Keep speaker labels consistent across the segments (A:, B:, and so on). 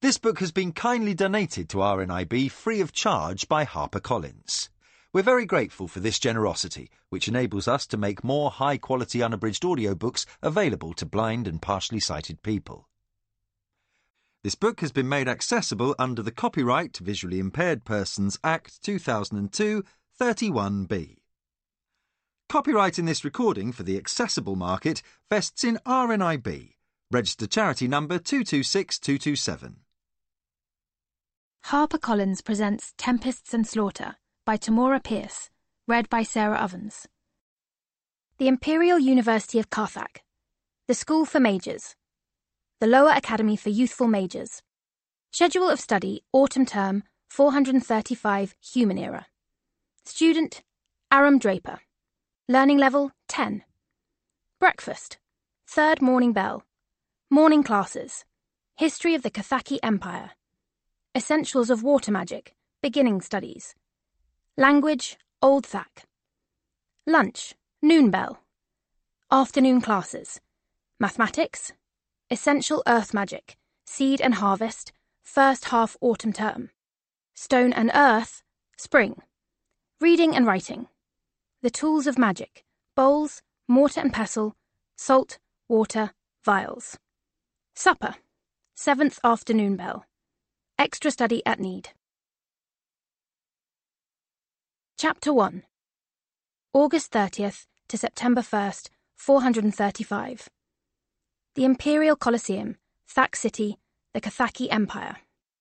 A: This book has been kindly donated to RNIB free of charge by HarperCollins. We're very grateful for this generosity, which enables us to make more high-quality unabridged audiobooks available to blind and partially sighted people. This book has been made accessible under the Copyright Visually Impaired Persons Act 2002, 31B. Copyright in this recording for the accessible market vests in RNIB, registered charity number 226227.
B: HarperCollins presents Tempests and Slaughter by Tamora Pierce, read by Sarah Ovens. The Imperial University of Karthak, the School for Mages, the Lower Academy for Youthful Mages. Schedule of study, autumn term, 435 Human Era. Student, Aram Draper. Learning level, 10. Breakfast, third morning bell. Morning classes, History of the Kathaki Empire. Essentials of Water Magic, beginning studies. Language, Old Thak. Lunch, noon bell. Afternoon classes, Mathematics, Essential Earth Magic, Seed and Harvest, first half autumn term. Stone and Earth, spring. Reading and writing. The Tools of Magic, bowls, mortar and pestle, salt, water, vials. Supper, 7th afternoon bell. Extra study at need. Chapter 1. August 30th to September 1st, 435. The Imperial Colosseum, Thak City, the Kathaki Empire.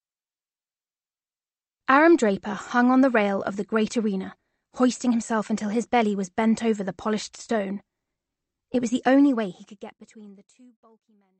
B: Aram Draper hung on the rail of the great arena, hoisting himself until his belly was bent over the polished stone. It was the only way he could get between the two bulky men.